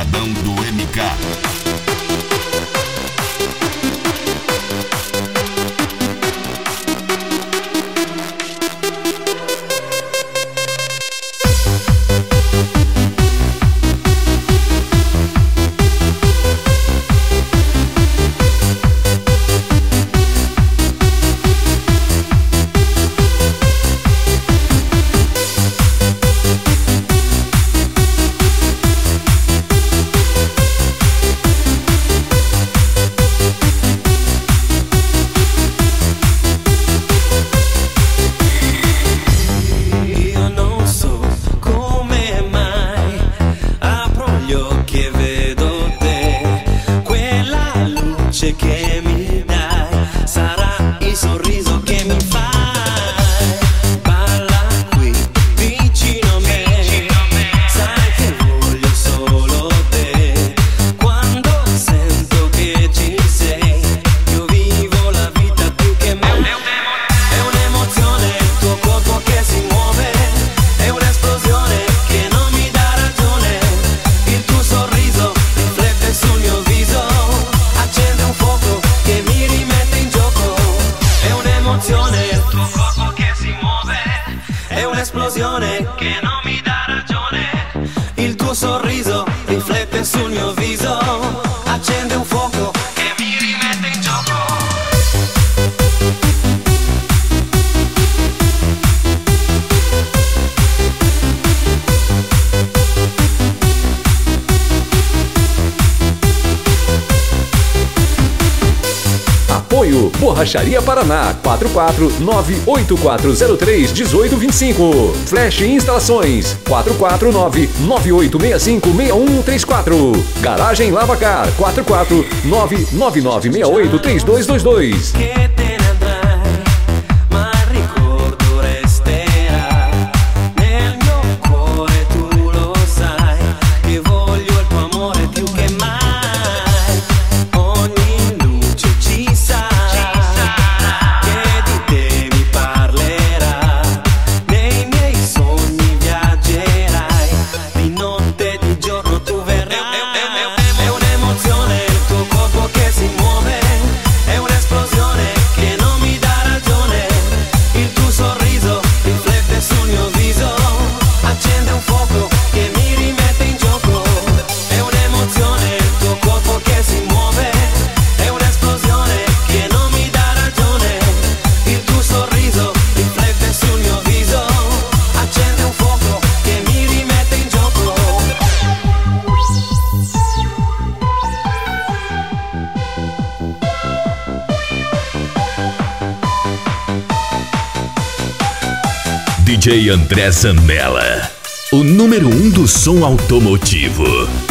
Sabadão do MK. Che mi dai sarà il sorriso che mi fai. Balla qui vicino a me, sai che voglio solo te. Quando sento che ci sei, io vivo la vita più che me. È un'emozione il tuo corpo che si muove, è un'esplosione che non mi dà ragione. Il tuo sorriso riflette sul mio viso, accende un fuoco che mi rimette in gioco. È un'emozione il tuo corpo che si muove, è un'esplosione che non mi dà ragione. Il tuo sorriso riflette sul mio viso, accende un fuoco che mi rimette in gioco. Apoio Borracharia Paraná 44984031825. Flash Instalações 44998656134. Garagem Lavacar 44999683222. Che te ne andrai, ma il ricordo resterà nel mio cuore, tu lo sai, che voglio il tuo amore più che mai. Ogni luce ci sarà, che di te mi parlerà, nei miei sogni viaggerai, di notte e di giorno tu verrai. È un'emozione il tuo corpo che si muove, è un'esplosione che non mi dà ragione. Il tuo sorriso riflette sul mio viso, accende un fuoco che mi rimette in gioco. È un'emozione il tuo corpo che si muove, è un'esplosione che non mi dà ragione. Il tuo sorriso riflette sul mio viso, accende un fuoco che mi rimette in gioco. DJ André Zanella, o número 1 do som automotivo.